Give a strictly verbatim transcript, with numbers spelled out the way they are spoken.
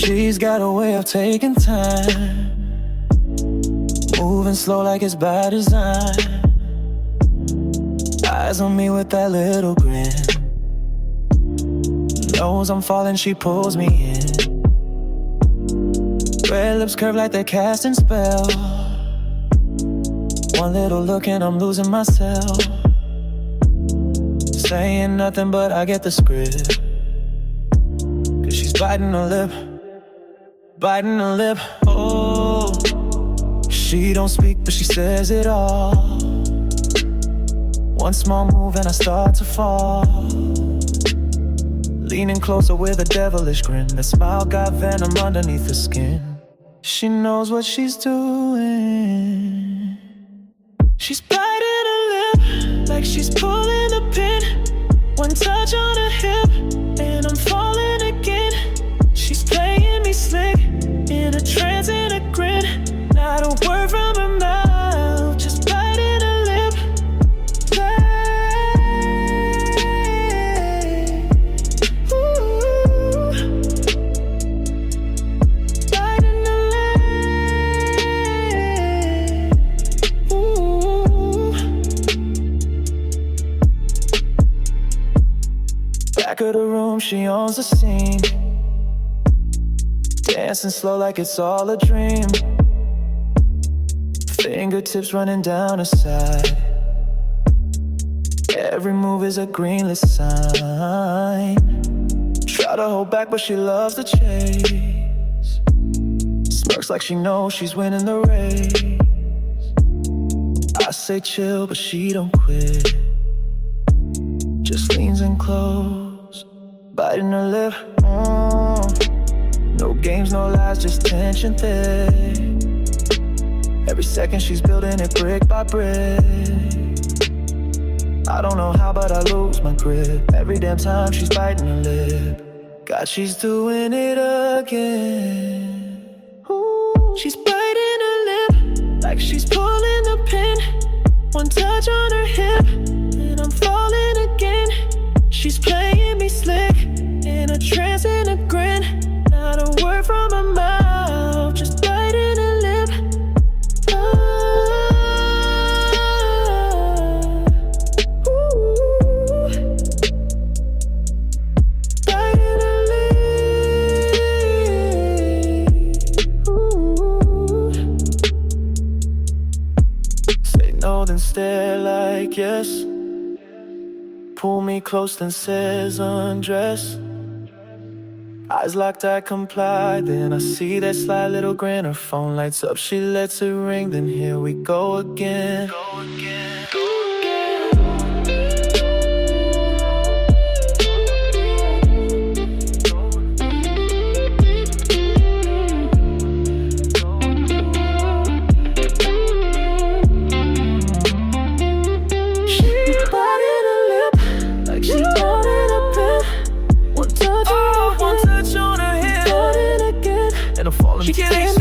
She's got a way of taking time, moving slow like it's by design. Eyes on me with that little grin. Knows I'm falling, she pulls me in. Red lips curve like they're casting spell. One little look and I'm losing myself. Saying nothing but I get the script. Cause she's biting her lip, biting her lip. Oh, she don't speak but she says it all. One small move and I start to fall. Leaning closer with a devilish grin. That smile got venom underneath the skin. She knows what she's doing. She's biting her lip like she's pulling a pin. One touch on her hip and I'm falling again. She's playing me slick in a trance and a grin. Not a word from her mouth, just biting her lip. Play. Ooh. Biting her lip. Ooh. Back of the room, she owns the scene. Dancing slow like it's all a dream. Fingertips running down her side. Every move is a greenlit sign. Try to hold back but she loves the chase. Smirks like she knows she's winning the race. I say chill but she don't quit. Just leans in close, biting her lip. mm. No games, no lies, just tension thick. Every second she's building it brick by brick. I don't know how, but I lose my grip every damn time she's biting her lip. God, she's doing it again. Ooh. She's biting her lip like she's pulling a pin. One touch on her hip and I'm falling again. She's playing me slick in a trance and a grin. Not a word from her mouth, just biting her lip. Ah, ooh, biting her lip. Ooh. Say no, then stare like yes. Pull me close, then says undress. Eyes locked, I comply. Then I see that sly little grin. Her phone lights up, she lets it ring. Then here we go again. Go again. Go She can't